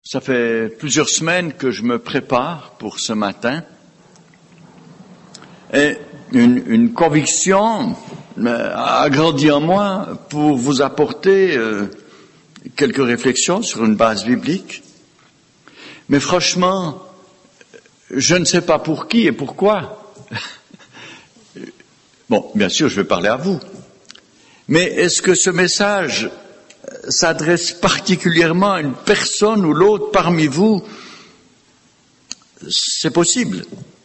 Ça fait plusieurs semaines que je me prépare pour ce matin. Et une conviction a grandi en moi pour vous apporter quelques réflexions sur une base biblique. Mais franchement, je ne sais pas pour qui et pourquoi. Bon, bien sûr, je vais parler à vous. Mais est-ce que ce message s'adresse particulièrement à une personne ou l'autre parmi vous? C'est possible.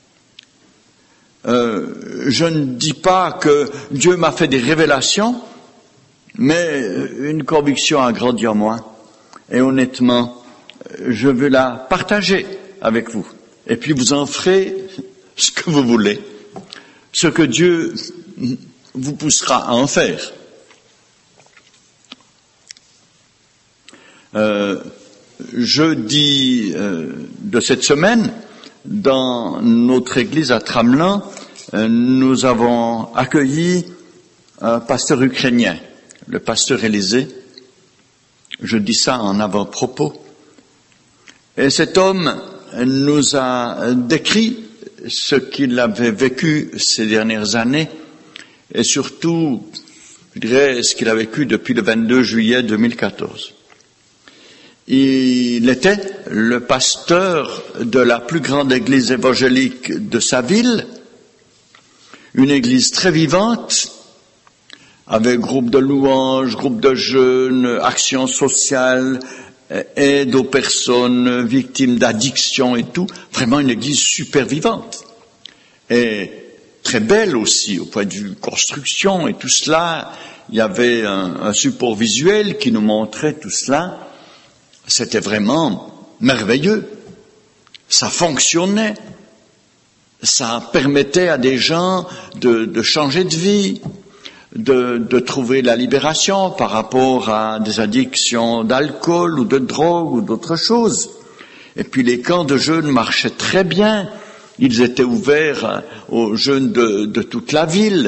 Je ne dis pas que Dieu m'a fait des révélations, mais une conviction a grandi en moi. Et honnêtement, je veux la partager avec vous. Et puis vous en ferez ce que vous voulez, ce que Dieu vous poussera à en faire. Jeudi de cette semaine, dans notre église à Tramelin, nous avons accueilli un pasteur ukrainien, le pasteur Élysée. Je dis ça en avant-propos. Et cet homme nous a décrit ce qu'il avait vécu ces dernières années et surtout, je dirais, ce qu'il a vécu depuis le 22 juillet 2014. Il était le pasteur de la plus grande église évangélique de sa ville, une église très vivante, avec groupe de louanges, groupe de jeûne, actions sociales, aide aux personnes victimes d'addiction et tout. Vraiment une église super vivante. Et très belle aussi, au point de vue construction et tout cela. Il y avait un support visuel qui nous montrait tout cela. C'était vraiment merveilleux. Ça fonctionnait. Ça permettait à des gens de changer de vie, de trouver la libération par rapport à des addictions d'alcool ou de drogue ou d'autres choses. Et puis les camps de jeûne marchaient très bien. Ils étaient ouverts aux jeunes de toute la ville.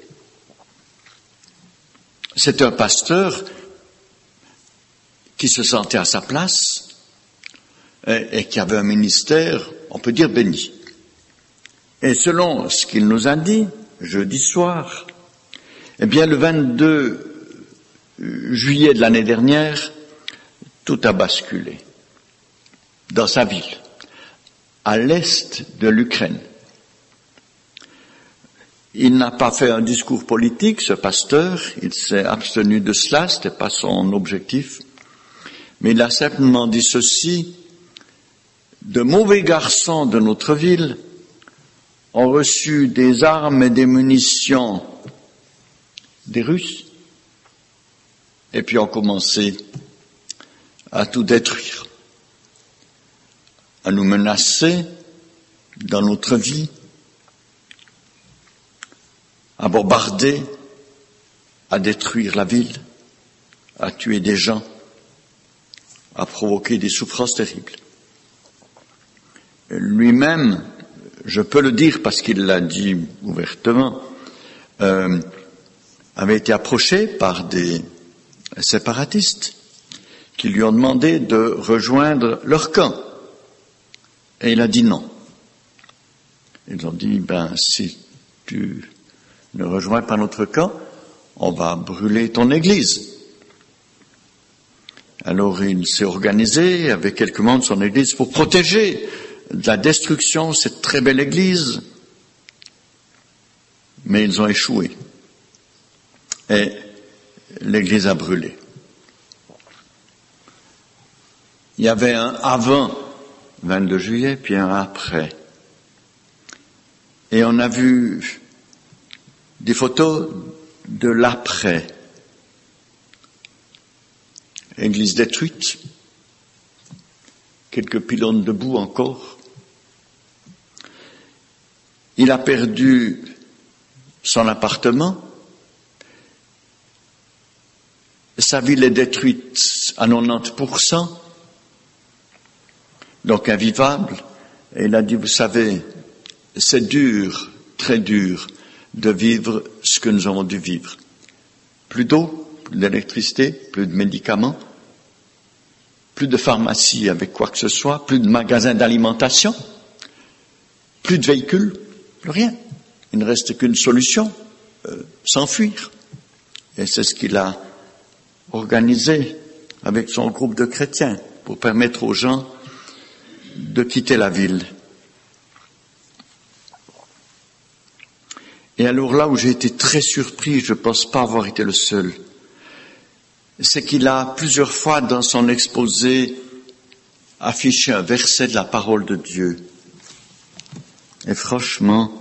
C'est un pasteur qui se sentait à sa place et qui avait un ministère, on peut dire, béni. Et selon ce qu'il nous a dit, jeudi soir, eh bien le 22 juillet de l'année dernière, tout a basculé dans sa ville, à l'est de l'Ukraine. Il n'a pas fait un discours politique, ce pasteur, il s'est abstenu de cela, c'était pas son objectif. Mais il a simplement dit ceci: de mauvais garçons de notre ville ont reçu des armes et des munitions des Russes, et puis ont commencé à tout détruire, à nous menacer dans notre vie, à bombarder, à détruire la ville, à tuer des gens, a provoqué des souffrances terribles. Lui-même, je peux le dire parce qu'il l'a dit ouvertement, avait été approché par des séparatistes qui lui ont demandé de rejoindre leur camp. Et il a dit non. Ils ont dit, si tu ne rejoins pas notre camp, on va brûler ton église. Alors il s'est organisé avec quelques membres de son église pour protéger de la destruction cette très belle église. Mais ils ont échoué. Et l'église a brûlé. Il y avait un avant 22 juillet, puis un après. Et on a vu des photos de l'après. Église détruite, quelques pylônes debout encore. Il a perdu son appartement. Sa ville est détruite à 90%, donc invivable. Et il a dit, vous savez, c'est dur, très dur, de vivre ce que nous avons dû vivre. Plus d'eau, plus d'électricité, plus de médicaments, plus de pharmacie avec quoi que ce soit, plus de magasins d'alimentation, plus de véhicules, plus rien. Il ne reste qu'une solution, s'enfuir. Et c'est ce qu'il a organisé avec son groupe de chrétiens pour permettre aux gens de quitter la ville. Et alors là où j'ai été très surpris, je ne pense pas avoir été le seul, c'est qu'il a plusieurs fois dans son exposé affiché un verset de la parole de Dieu. Et franchement,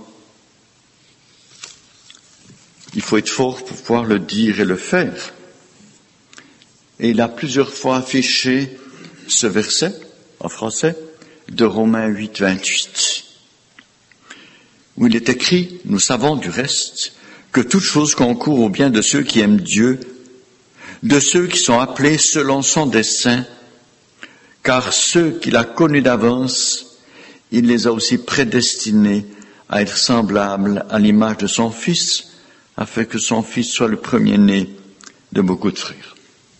il faut être fort pour pouvoir le dire et le faire. Et il a plusieurs fois affiché ce verset, en français, de Romains 8, 28, où il est écrit, nous savons du reste, que toute chose concourt au bien de ceux qui aiment Dieu, de ceux qui sont appelés selon son dessein, car ceux qu'il a connus d'avance, il les a aussi prédestinés à être semblables à l'image de son Fils, afin que son Fils soit le premier-né de beaucoup de frères.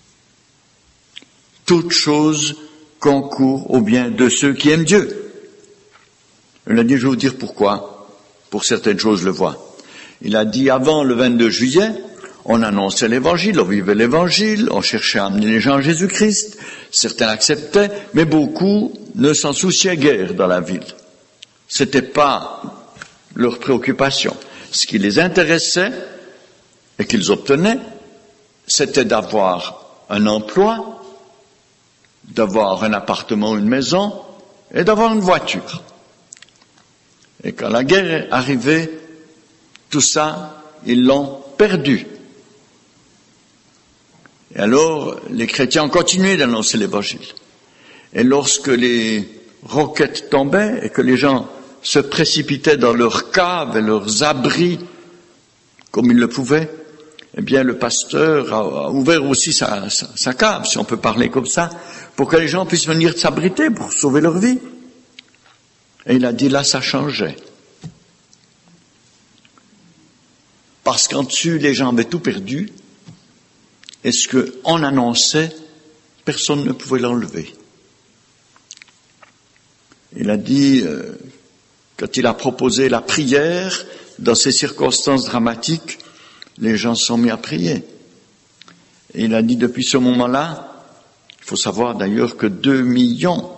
Toute chose concourt au bien de ceux qui aiment Dieu. Il a dit, je vais vous dire pourquoi. Pour certaines choses, je le vois. Il a dit, avant le 22 juillet, on annonçait l'évangile, on vivait l'évangile, on cherchait à amener les gens à Jésus-Christ. Certains acceptaient, mais beaucoup ne s'en souciaient guère dans la ville. C'était pas leur préoccupation. Ce qui les intéressait et qu'ils obtenaient, c'était d'avoir un emploi, d'avoir un appartement, une maison et d'avoir une voiture. Et quand la guerre est arrivée, tout ça, ils l'ont perdu. Et alors, les chrétiens ont continué d'annoncer l'évangile. Et lorsque les roquettes tombaient et que les gens se précipitaient dans leurs caves et leurs abris, comme ils le pouvaient, eh bien, le pasteur a ouvert aussi sa cave, si on peut parler comme ça, pour que les gens puissent venir s'abriter pour sauver leur vie. Et il a dit, là, ça changeait. Parce qu'en dessus, les gens avaient tout perdu, et ce qu'on annonçait, personne ne pouvait l'enlever. Il a dit, quand il a proposé la prière, dans ces circonstances dramatiques, les gens se sont mis à prier. Et il a dit, depuis ce moment-là, il faut savoir d'ailleurs que 2 millions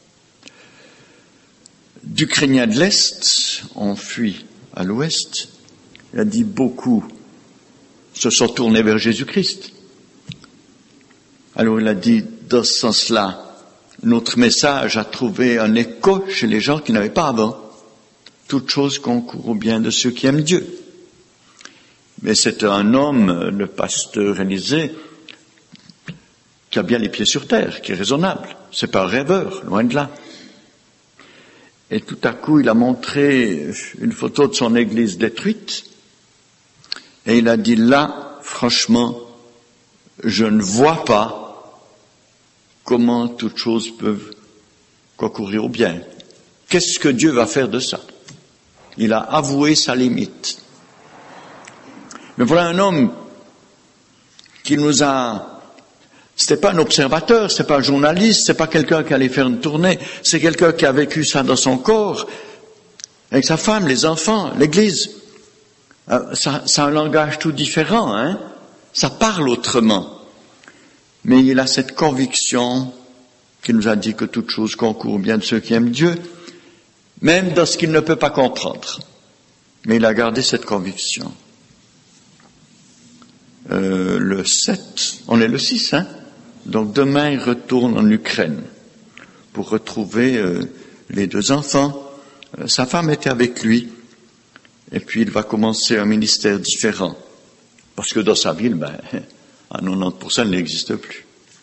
d'Ukrainiens de l'Est ont fui à l'Ouest. Il a dit, beaucoup se sont tournés vers Jésus-Christ. Alors il a dit, dans ce sens-là, notre message a trouvé un écho chez les gens qui n'avaient pas avant. Toute chose concourt au bien de ceux qui aiment Dieu. Mais c'est un homme, le pasteur Élisée, qui a bien les pieds sur terre, qui est raisonnable. C'est pas un rêveur, loin de là. Et tout à coup, il a montré une photo de son église détruite, et il a dit, là, franchement, je ne vois pas comment toutes choses peuvent concourir au bien. Qu'est-ce que Dieu va faire de ça? Il a avoué sa limite. Mais voilà un homme qui nous a... C'était pas un observateur, c'est pas un journaliste, c'est pas quelqu'un qui allait faire une tournée, c'est quelqu'un qui a vécu ça dans son corps, avec sa femme, les enfants, l'église. Ça a un langage tout différent, hein? Ça parle autrement. Mais il a cette conviction qui nous a dit que toute chose concourt au bien de ceux qui aiment Dieu, même dans ce qu'il ne peut pas comprendre. Mais il a gardé cette conviction. Le 7, on est le 6, hein? Donc demain, il retourne en Ukraine pour retrouver les 2 enfants. Sa femme était avec lui. Et puis il va commencer un ministère différent. Parce que dans sa ville, à 90%, il n'existe plus.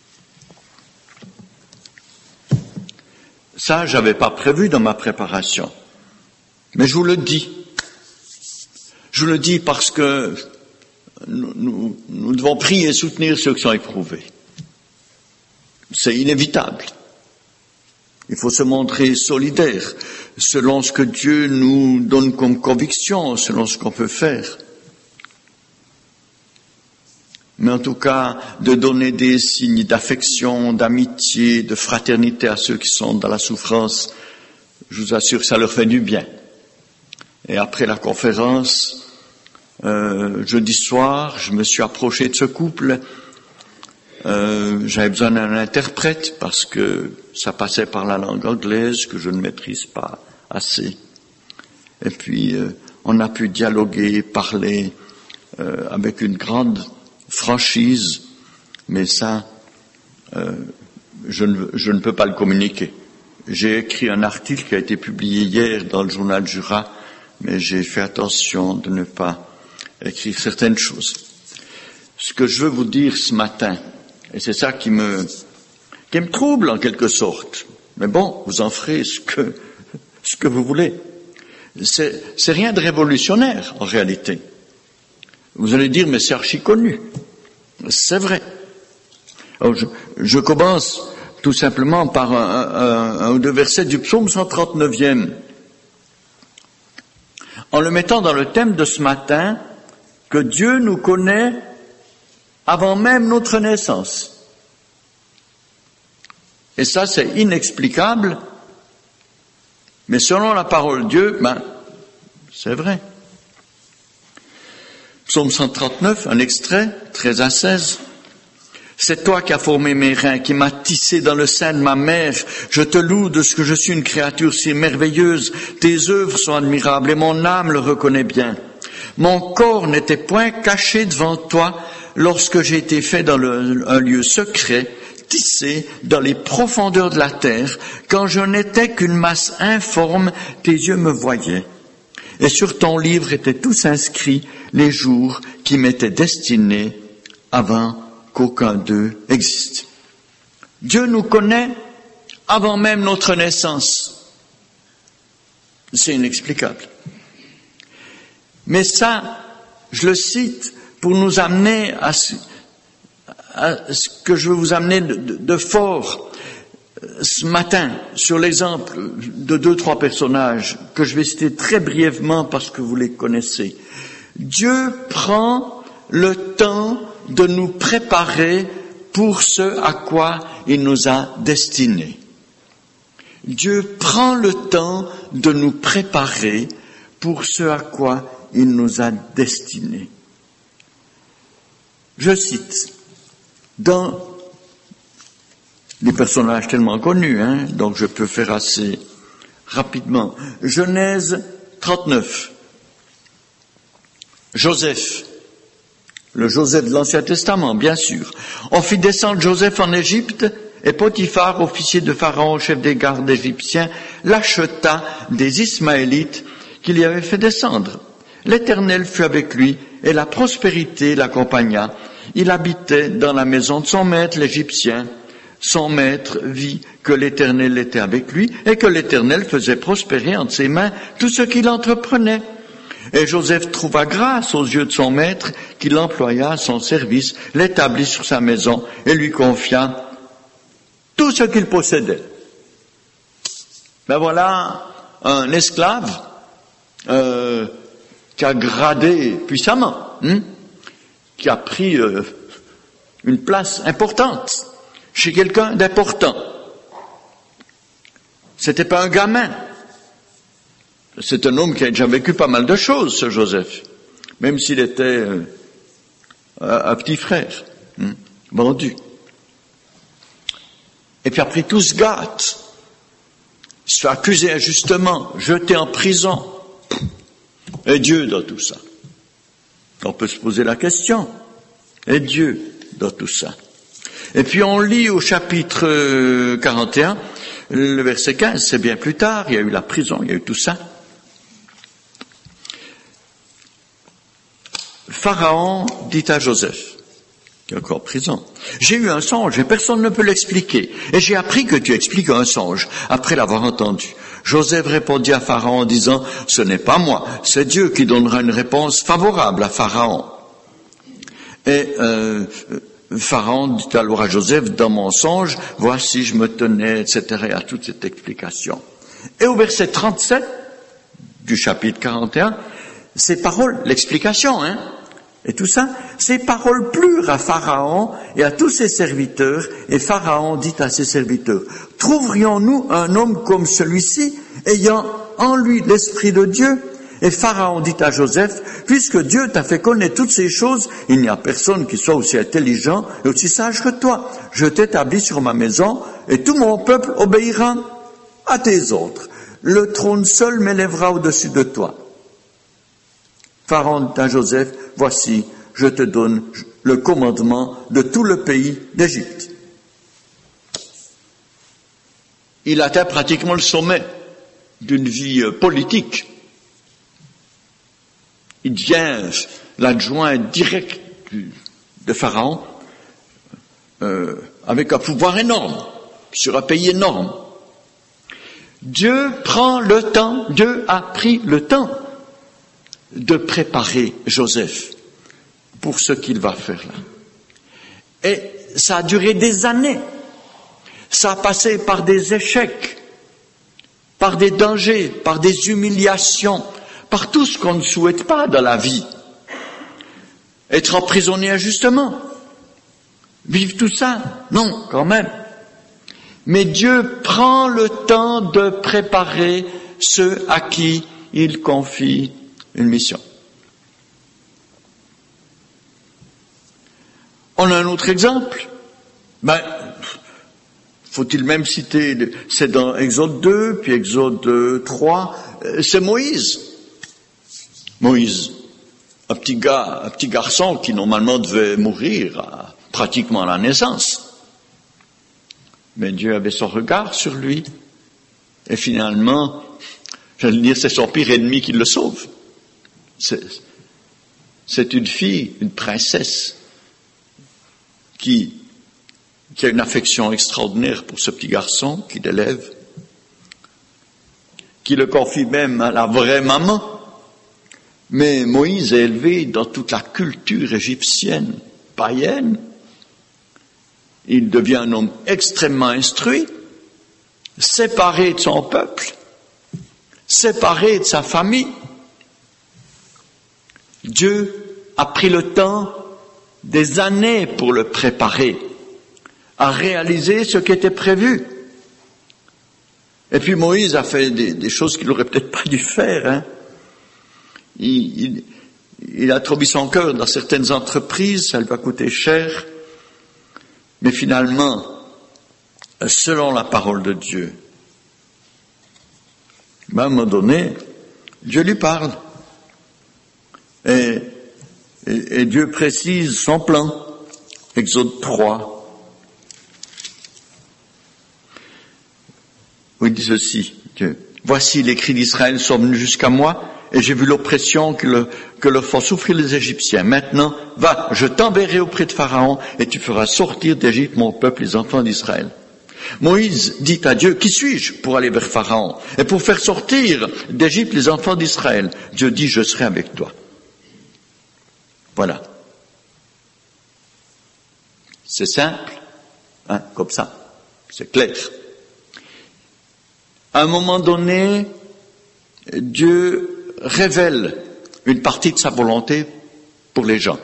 Ça, j'avais pas prévu dans ma préparation. Mais je vous le dis. Je vous le dis parce que nous devons prier et soutenir ceux qui sont éprouvés. C'est inévitable. Il faut se montrer solidaire selon ce que Dieu nous donne comme conviction, selon ce qu'on peut faire. mais en tout cas de donner des signes d'affection, d'amitié, de fraternité à ceux qui sont dans la souffrance. Je vous assure que ça leur fait du bien. Et après la conférence, jeudi soir, je me suis approché de ce couple. J'avais besoin d'un interprète parce que ça passait par la langue anglaise que je ne maîtrise pas assez. Et puis, on a pu dialoguer, parler avec une grande franchise, mais ça, je ne peux pas le communiquer. J'ai écrit un article qui a été publié hier dans le journal Jura, mais j'ai fait attention de ne pas écrire certaines choses. Ce que je veux vous dire ce matin, et c'est ça qui me trouble en quelque sorte, mais bon, vous en ferez ce que vous voulez. C'est rien de révolutionnaire en réalité. Vous allez dire, mais c'est archi connu. C'est vrai. Alors, je commence tout simplement par un ou deux versets du psaume 139e, en le mettant dans le thème de ce matin, que Dieu nous connaît avant même notre naissance. Et ça, c'est inexplicable, mais selon la parole de Dieu, c'est vrai. Psaume 139, un extrait, 13 à 16. C'est toi qui as formé mes reins, qui m'as tissé dans le sein de ma mère. Je te loue de ce que je suis une créature si merveilleuse. Tes œuvres sont admirables et mon âme le reconnaît bien. Mon corps n'était point caché devant toi lorsque j'ai été fait dans un lieu secret, tissé dans les profondeurs de la terre. Quand je n'étais qu'une masse informe, tes yeux me voyaient. Et sur ton livre étaient tous inscrits les jours qui m'étaient destinés avant qu'aucun d'eux existe. Dieu nous connaît avant même notre naissance. C'est inexplicable. Mais ça, je le cite pour nous amener à ce que je veux vous amener de fort ce matin sur l'exemple de 2-3 personnages que je vais citer très brièvement parce que vous les connaissez. Dieu prend le temps de nous préparer pour ce à quoi il nous a destinés. Dieu prend le temps de nous préparer pour ce à quoi il nous a destinés. Je cite, dans des personnages tellement connus, donc je peux faire assez rapidement. Genèse 39. Joseph, le Joseph de l'Ancien Testament, bien sûr. On fit descendre Joseph en Égypte, et Potiphar, officier de Pharaon, chef des gardes égyptiens, l'acheta des Ismaélites qu'il y avait fait descendre. L'Éternel fut avec lui, et la prospérité l'accompagna. Il habitait dans la maison de son maître, l'Égyptien. Son maître vit que l'Éternel était avec lui, et que l'Éternel faisait prospérer entre ses mains tout ce qu'il entreprenait. Et Joseph trouva grâce aux yeux de son maître, qui l'employa à son service, l'établit sur sa maison, et lui confia tout ce qu'il possédait. Ben voilà un esclave qui a gradé puissamment, qui a pris une place importante chez quelqu'un d'important. C'était pas un gamin. C'est un homme qui a déjà vécu pas mal de choses, ce Joseph, même s'il était un petit frère, vendu. Et puis après tout se gâte, il se fait accuser injustement, jeté en prison. Et Dieu dans tout ça? On peut se poser la question. Et Dieu dans tout ça? Et puis on lit au chapitre 41, le verset 15, c'est bien plus tard, il y a eu la prison, il y a eu tout ça. Pharaon dit à Joseph, qui est encore en prison, « J'ai eu un songe et personne ne peut l'expliquer. Et j'ai appris que tu expliques un songe après l'avoir entendu. » Joseph répondit à Pharaon en disant, « Ce n'est pas moi, c'est Dieu qui donnera une réponse favorable à Pharaon. » Et Pharaon dit alors à Joseph, « Dans mon songe, voici je me tenais, etc. » à toute cette explication. Et au verset 37 du chapitre 41, ces paroles, l'explication, Et tout ça, ces paroles plurent à Pharaon et à tous ses serviteurs, et Pharaon dit à ses serviteurs, « Trouverions-nous un homme comme celui-ci, ayant en lui l'Esprit de Dieu ?» Et Pharaon dit à Joseph, « Puisque Dieu t'a fait connaître toutes ces choses, il n'y a personne qui soit aussi intelligent et aussi sage que toi. Je t'établis sur ma maison, et tout mon peuple obéira à tes ordres. Le trône seul m'élèvera au-dessus de toi. » Pharaon dit à Joseph, « Voici, je te donne le commandement de tout le pays d'Égypte. » Il atteint pratiquement le sommet d'une vie politique. Il devient l'adjoint direct de Pharaon, avec un pouvoir énorme, sur un pays énorme. Dieu a pris le temps de préparer Joseph pour ce qu'il va faire là. Et ça a duré des années. Ça a passé par des échecs, par des dangers, par des humiliations, par tout ce qu'on ne souhaite pas dans la vie. Être emprisonné injustement, vivre tout ça, non, quand même. Mais Dieu prend le temps de préparer ceux à qui il confie une mission. On a un autre exemple. Faut-il même citer, c'est dans Exode 2, puis Exode 3, c'est Moïse. Moïse, un petit garçon qui normalement devait mourir pratiquement à la naissance. Mais Dieu avait son regard sur lui. Et finalement, j'allais dire, c'est son pire ennemi qui le sauve. C'est une fille, une princesse, qui a une affection extraordinaire pour ce petit garçon, qui l'élève, qui le confie même à la vraie maman. Mais Moïse est élevé dans toute la culture égyptienne, païenne. Il devient un homme extrêmement instruit, séparé de son peuple, séparé de sa famille. Dieu a pris le temps, des années pour le préparer, à réaliser ce qui était prévu. Et puis Moïse a fait des choses qu'il n'aurait peut-être pas dû faire, hein. Il a trop mis son cœur dans certaines entreprises, ça lui a coûté cher. Mais finalement, selon la parole de Dieu, à un moment donné, Dieu lui parle. Et Dieu précise son plan. Exode 3. Où il dit ceci, Dieu. « Voici les cris d'Israël sont venus jusqu'à moi, et j'ai vu l'oppression que leur font souffrir les Égyptiens. Maintenant, va, je t'enverrai auprès de Pharaon, et tu feras sortir d'Égypte mon peuple, les enfants d'Israël. » Moïse dit à Dieu, « Qui suis-je pour aller vers Pharaon et pour faire sortir d'Égypte les enfants d'Israël ?» Dieu dit, « Je serai avec toi. » Voilà. C'est simple, hein, comme ça. C'est clair. À un moment donné, Dieu révèle une partie de sa volonté pour les gens.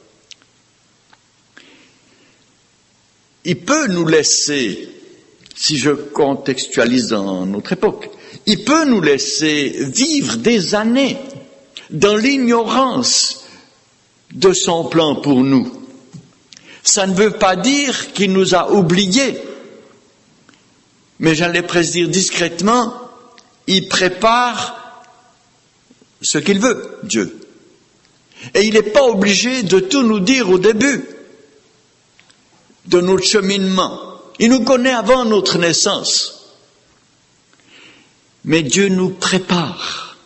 Il peut nous laisser, si je contextualise dans notre époque, il peut nous laisser vivre des années dans l'ignorance de son plan pour nous. Ça ne veut pas dire qu'il nous a oubliés, mais j'allais presque dire discrètement, il prépare ce qu'il veut, Dieu. Et il n'est pas obligé de tout nous dire au début de notre cheminement. Il nous connaît avant notre naissance. Mais Dieu nous prépare.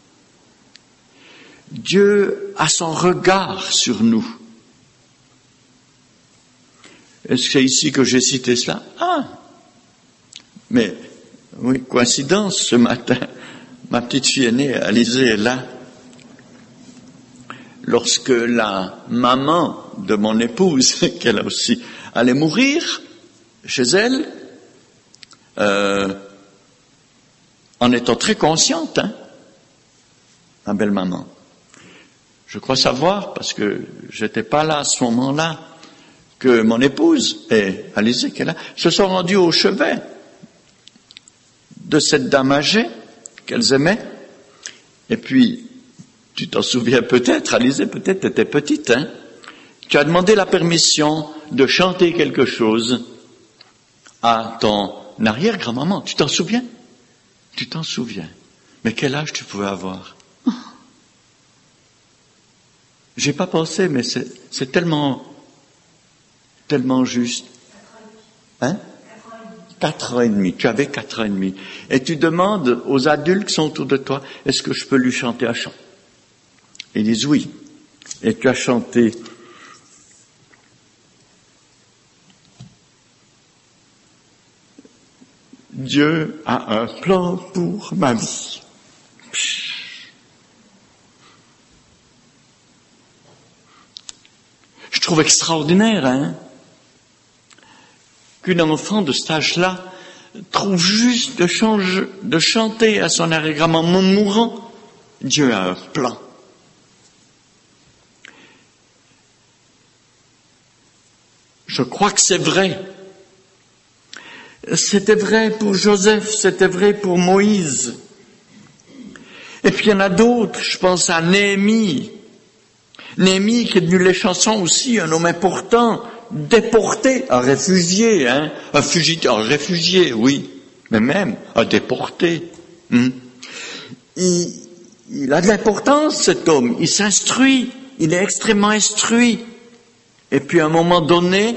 Dieu a son regard sur nous. Est-ce que c'est ici que j'ai cité cela? Mais, oui, coïncidence, ce matin, ma petite fille aînée, Alizée, est là. Lorsque la maman de mon épouse, qu'elle a aussi, allait mourir chez elle, en étant très consciente, ma belle maman. Je crois savoir, parce que j'étais pas là à ce moment-là, que mon épouse et Alizée qui est là, se sont rendus au chevet de cette dame âgée qu'elles aimaient. Et puis, tu t'en souviens peut-être, Alizée, peut-être t'étais petite, hein? Tu as demandé la permission de chanter quelque chose à ton arrière-grand-maman. Tu t'en souviens? Tu t'en souviens. Mais quel âge tu pouvais avoir? J'ai pas pensé, mais c'est tellement juste. Hein? 4 ans et demi. Tu avais 4 ans et demi. Et tu demandes aux adultes qui sont autour de toi, est-ce que je peux lui chanter un chant? Ils disent oui. Et tu as chanté. Dieu a un plan pour ma vie. Je trouve extraordinaire, hein, qu'une enfant de cet âge-là trouve juste de chanter à son arrière-grand-maman mourant. Dieu a un plan. Je crois que c'est vrai. C'était vrai pour Joseph, c'était vrai pour Moïse. Et puis il y en a d'autres, je pense à Néhémie. Néhémie qui est devenu les chansons aussi, un homme important, déporté, un réfugié, hein, un fugitif, un réfugié, oui, mais même un déporté. Il a de l'importance, cet homme, il s'instruit, il est extrêmement instruit. Et puis à un moment donné,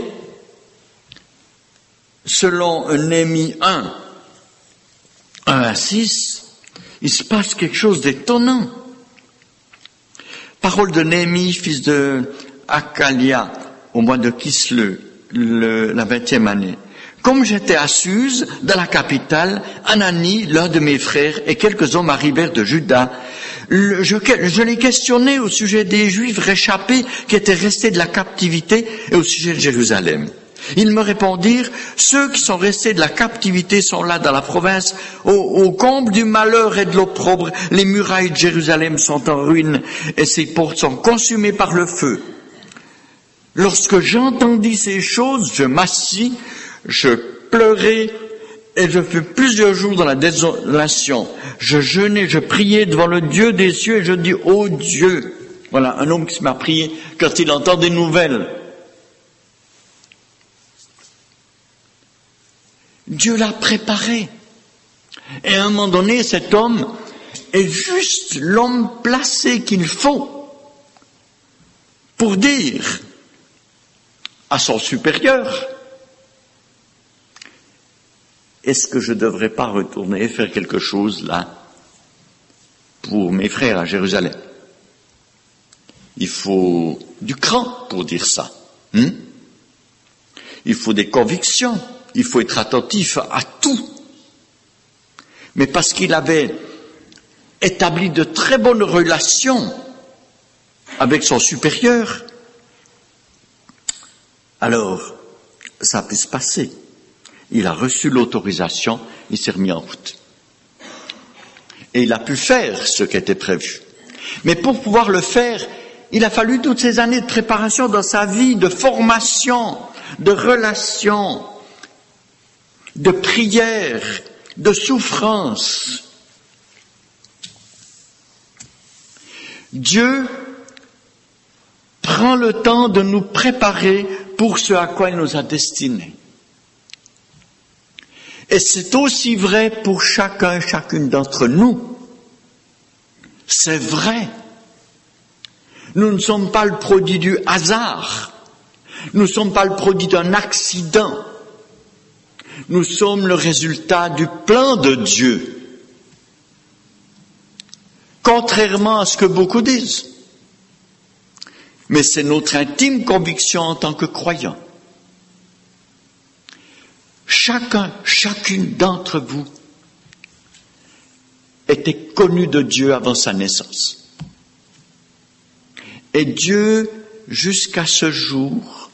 selon Néhémie 1 à 6, il se passe quelque chose d'étonnant. Parole de Néhémie, fils de Hakalia, au mois de Kislev, la 20e année. Comme j'étais à Suse, dans la capitale, Anani, l'un de mes frères, et quelques hommes arrivèrent de Juda. Je les questionnais au sujet des Juifs réchappés qui étaient restés de la captivité et au sujet de Jérusalem. Ils me répondirent, ceux qui sont restés de la captivité sont là dans la province, au comble du malheur et de l'opprobre. Les murailles de Jérusalem sont en ruine et ses portes sont consumées par le feu. Lorsque j'entendis ces choses, je m'assis, je pleurai et je fus plusieurs jours dans la désolation. Je jeûnais, je priais devant le Dieu des cieux et je dis, ô Dieu, voilà un homme qui se m'a prié quand il entend des nouvelles. Dieu l'a préparé. Et à un moment donné, cet homme est juste l'homme placé qu'il faut pour dire à son supérieur, est-ce que je ne devrais pas retourner et faire quelque chose là pour mes frères à Jérusalem? Il faut du cran pour dire ça. Il faut des convictions. Il faut être attentif à tout. Mais parce qu'il avait établi de très bonnes relations avec son supérieur, alors ça a pu se passer. Il a reçu l'autorisation, il s'est remis en route. Et il a pu faire ce qui était prévu. Mais pour pouvoir le faire, il a fallu toutes ces années de préparation dans sa vie, de formation, de relations, de prière, de souffrance. Dieu prend le temps de nous préparer pour ce à quoi il nous a destinés. Et c'est aussi vrai pour chacun, chacune d'entre nous. C'est vrai. Nous ne sommes pas le produit du hasard. Nous ne sommes pas le produit d'un accident. Nous sommes le résultat du plan de Dieu. Contrairement à ce que beaucoup disent. Mais c'est notre intime conviction en tant que croyants. Chacun, chacune d'entre vous était connu de Dieu avant sa naissance. Et Dieu, jusqu'à ce jour,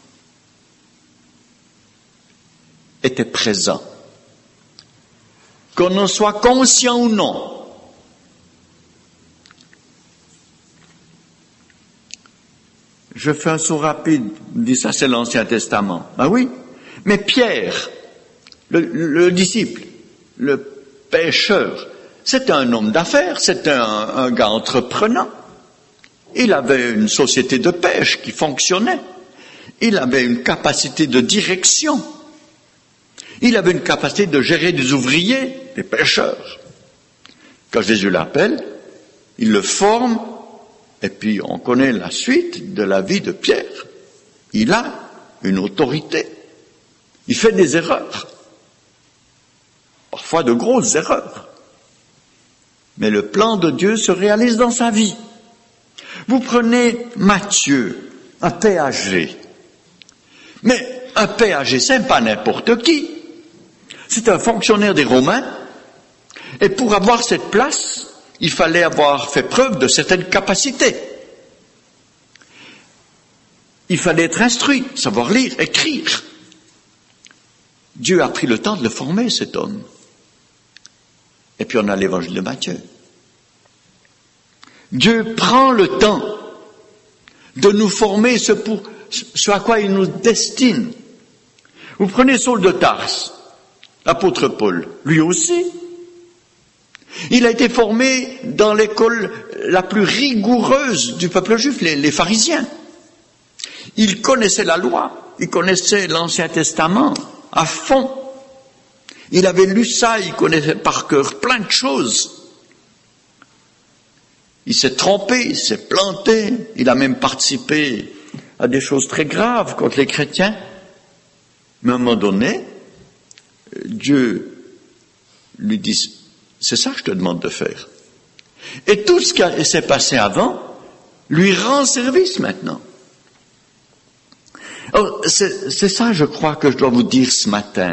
était présent. Qu'on en soit conscient ou non. Je fais un saut rapide, on dit ça c'est l'Ancien Testament. Ben oui, mais Pierre, le disciple, le pêcheur, c'était un homme d'affaires, c'était un gars entreprenant. Il avait une société de pêche qui fonctionnait. Il avait une capacité de direction. Il avait une capacité de gérer des ouvriers, des pêcheurs. Quand Jésus l'appelle, il le forme, et puis on connaît la suite de la vie de Pierre. Il a une autorité. Il fait des erreurs. Parfois de grosses erreurs. Mais le plan de Dieu se réalise dans sa vie. Vous prenez Matthieu, un péager. Mais un péager, c'est pas n'importe qui. C'est un fonctionnaire des Romains. Et pour avoir cette place, il fallait avoir fait preuve de certaines capacités. Il fallait être instruit, savoir lire, écrire. Dieu a pris le temps de le former, cet homme. Et puis on a l'évangile de Matthieu. Dieu prend le temps de nous former ce à quoi il nous destine. Vous prenez Saul de Tarse, l'apôtre Paul, lui aussi. Il a été formé dans l'école la plus rigoureuse du peuple juif, les pharisiens. Il connaissait la loi, il connaissait l'Ancien Testament à fond. Il avait lu ça, il connaissait par cœur plein de choses. Il s'est trompé, il s'est planté, il a même participé à des choses très graves contre les chrétiens. Mais à un moment donné, Dieu lui dit, c'est ça que je te demande de faire. Et tout ce qui s'est passé avant lui rend service maintenant. Alors, c'est ça, je crois, que je dois vous dire ce matin.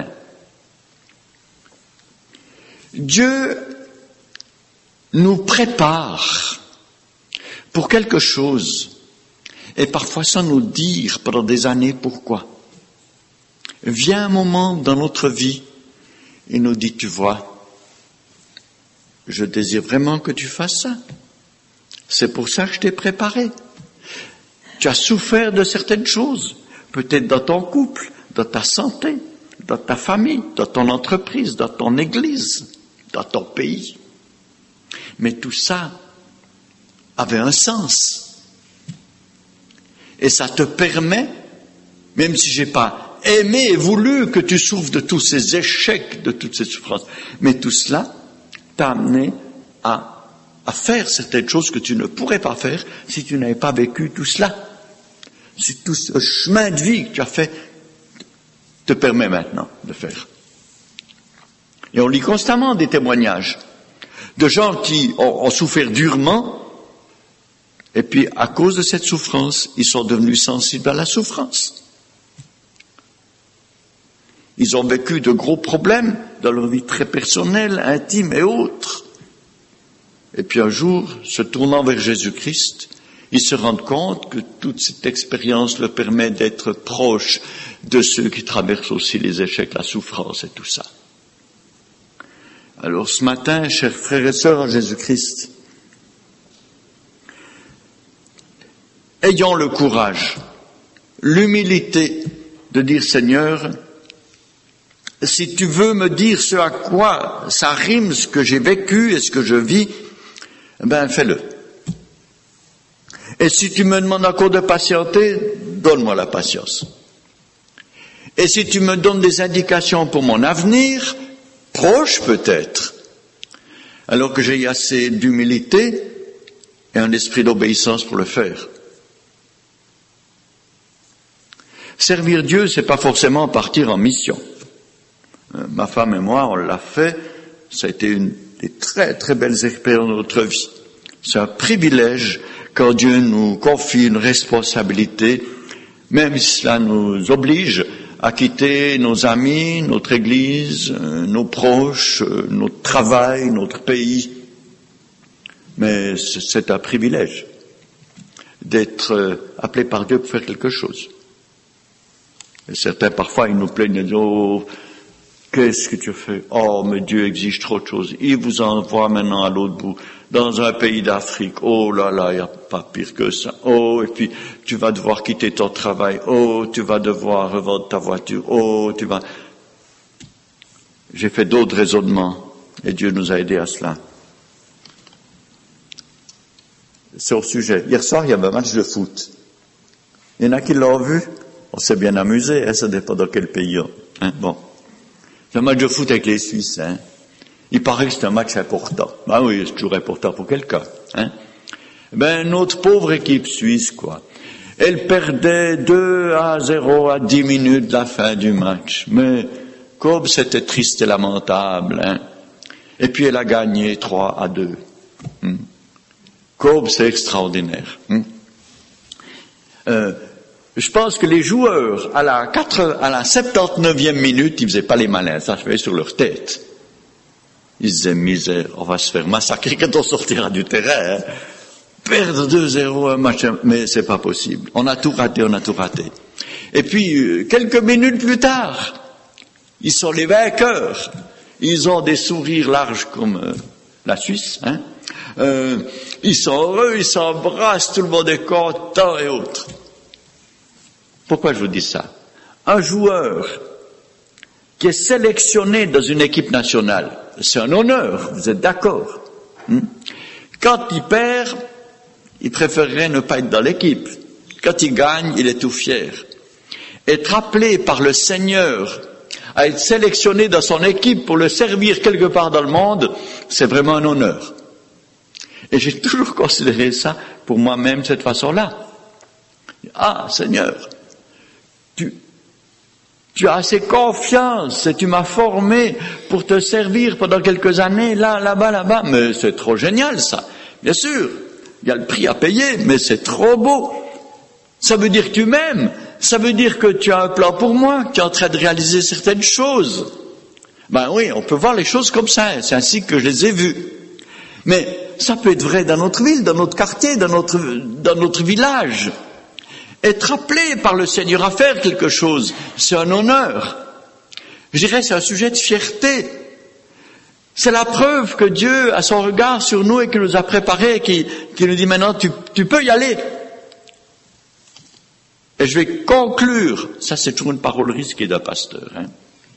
Dieu nous prépare pour quelque chose, et parfois sans nous dire pendant des années pourquoi. Vient un moment dans notre vie, il nous dit, tu vois, je désire vraiment que tu fasses ça. C'est pour ça que je t'ai préparé. Tu as souffert de certaines choses, peut-être dans ton couple, dans ta santé, dans ta famille, dans ton entreprise, dans ton église, dans ton pays. Mais tout ça avait un sens. Et ça te permet, même si j'ai pas aimé et voulu que tu souffres de tous ces échecs, de toutes ces souffrances, mais tout cela t'a amené à faire certaines choses que tu ne pourrais pas faire si tu n'avais pas vécu tout cela. Si tout ce chemin de vie que tu as fait te permet maintenant de faire. Et on lit constamment des témoignages de gens qui ont souffert durement, et puis à cause de cette souffrance, ils sont devenus sensibles à la souffrance. Ils ont vécu de gros problèmes dans leur vie très personnelle, intime et autres. Et puis un jour, se tournant vers Jésus-Christ, ils se rendent compte que toute cette expérience leur permet d'être proches de ceux qui traversent aussi les échecs, la souffrance et tout ça. Alors ce matin, chers frères et sœurs en Jésus-Christ, ayons le courage, l'humilité de dire, Seigneur, si tu veux me dire ce à quoi ça rime, ce que j'ai vécu et ce que je vis, ben fais-le. Et si tu me demandes encore de patienter, donne-moi la patience. Et si tu me donnes des indications pour mon avenir, proche peut-être, alors que j'ai assez d'humilité et un esprit d'obéissance pour le faire. Servir Dieu, c'est pas forcément partir en mission. Ma femme et moi, on l'a fait, ça a été une des très très belles expériences de notre vie. C'est un privilège quand Dieu nous confie une responsabilité, même si cela nous oblige à quitter nos amis, notre église, nos proches, notre travail, notre pays. Mais c'est un privilège d'être appelé par Dieu pour faire quelque chose. Et certains, parfois, ils nous plaignent, ils disent, oh, Qu'est-ce que tu fais? Oh, mais Dieu exige trop de choses. Il vous envoie maintenant à l'autre bout, dans un pays d'Afrique. Oh là là, il n'y a pas pire que ça. Oh, et puis tu vas devoir quitter ton travail. Oh, tu vas devoir revendre ta voiture. Oh, tu vas... J'ai fait d'autres raisonnements et Dieu nous a aidés à cela. C'est au sujet. Hier soir, il y avait un match de foot. Il y en a qui l'ont vu. On s'est bien amusé, hein, ça dépend dans quel pays. Hein, bon. C'est un match de foot avec les Suisses. Hein. Il paraît que c'est un match important. Ah oui, c'est toujours important pour quelqu'un. Hein. Ben, notre pauvre équipe suisse, quoi. Elle perdait 2-0 à 10 minutes de la fin du match. Mais, comme c'était triste et lamentable, hein. Et puis elle a gagné 3-2. Comme c'est extraordinaire. Je pense que les joueurs, à la 79e minute, ils faisaient pas les malins, ça se fait sur leur tête. Ils disaient, misère, on va se faire massacrer quand on sortira du terrain. Hein. Perdre 2-0 un match, mais c'est pas possible. On a tout raté. Et puis, quelques minutes plus tard, ils sont les vainqueurs. Ils ont des sourires larges comme la Suisse. Hein. Ils sont heureux, ils s'embrassent, tout le monde est content et autres. Pourquoi je vous dis ça? Un joueur qui est sélectionné dans une équipe nationale, c'est un honneur, vous êtes d'accord? Quand il perd, il préférerait ne pas être dans l'équipe. Quand il gagne, il est tout fier. Être appelé par le Seigneur à être sélectionné dans son équipe pour le servir quelque part dans le monde, c'est vraiment un honneur. Et j'ai toujours considéré ça pour moi-même de cette façon-là. Ah, Seigneur, tu as assez confiance et tu m'as formé pour te servir pendant quelques années, là-bas. Mais c'est trop génial, ça. Bien sûr, il y a le prix à payer, mais c'est trop beau. Ça veut dire que tu m'aimes. Ça veut dire que tu as un plan pour moi, que tu es en train de réaliser certaines choses. Ben oui, on peut voir les choses comme ça. C'est ainsi que je les ai vues. Mais ça peut être vrai dans notre ville, dans notre quartier, dans notre village. Être appelé par le Seigneur à faire quelque chose, c'est un honneur. Je dirais, c'est un sujet de fierté. C'est la preuve que Dieu a son regard sur nous et qu'il nous a préparés, et qui nous dit maintenant, tu peux y aller. Et je vais conclure, ça c'est toujours une parole risquée d'un pasteur, hein.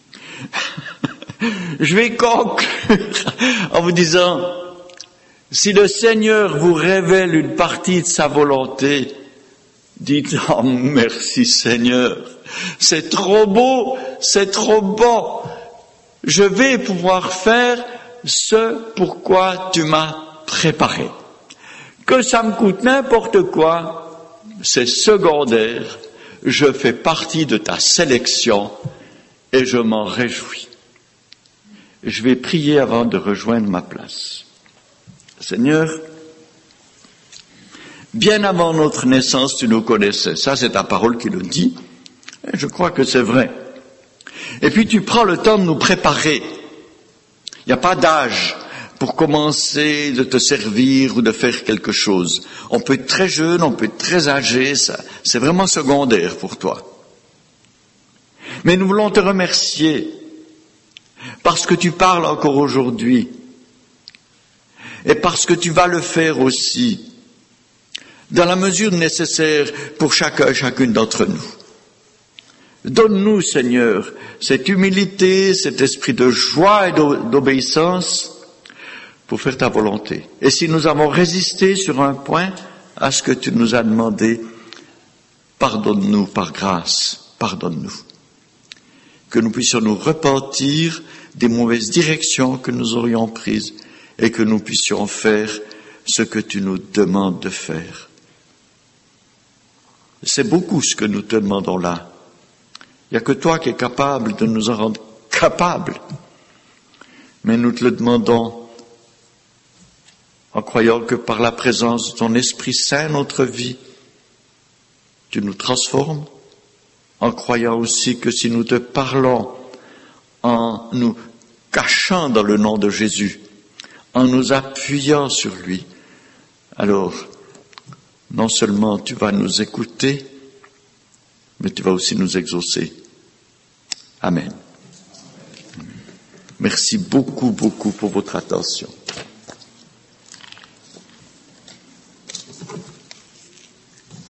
Je vais conclure en vous disant, si le Seigneur vous révèle une partie de sa volonté, dites, oh merci Seigneur, c'est trop beau, c'est trop bon, je vais pouvoir faire ce pourquoi tu m'as préparé. Que ça me coûte n'importe quoi, c'est secondaire, je fais partie de ta sélection et je m'en réjouis. Je vais prier avant de rejoindre ma place. Seigneur, bien avant notre naissance, tu nous connaissais. Ça, c'est ta parole qui le dit. Et je crois que c'est vrai. Et puis, tu prends le temps de nous préparer. Il n'y a pas d'âge pour commencer de te servir ou de faire quelque chose. On peut être très jeune, on peut être très âgé, ça, c'est vraiment secondaire pour toi. Mais nous voulons te remercier parce que tu parles encore aujourd'hui et parce que tu vas le faire aussi dans la mesure nécessaire pour chacun et chacune d'entre nous. Donne-nous, Seigneur, cette humilité, cet esprit de joie et d'obéissance pour faire ta volonté. Et si nous avons résisté sur un point à ce que tu nous as demandé, pardonne-nous par grâce, pardonne-nous. Que nous puissions nous repentir des mauvaises directions que nous aurions prises et que nous puissions faire ce que tu nous demandes de faire. C'est beaucoup ce que nous te demandons là. Il n'y a que toi qui es capable de nous en rendre capables. Mais nous te le demandons en croyant que par la présence de ton Esprit Saint, notre vie, tu nous transformes, en croyant aussi que si nous te parlons, en nous cachant dans le nom de Jésus, en nous appuyant sur lui, alors non seulement tu vas nous écouter, mais tu vas aussi nous exaucer. Amen. Merci beaucoup, beaucoup pour votre attention.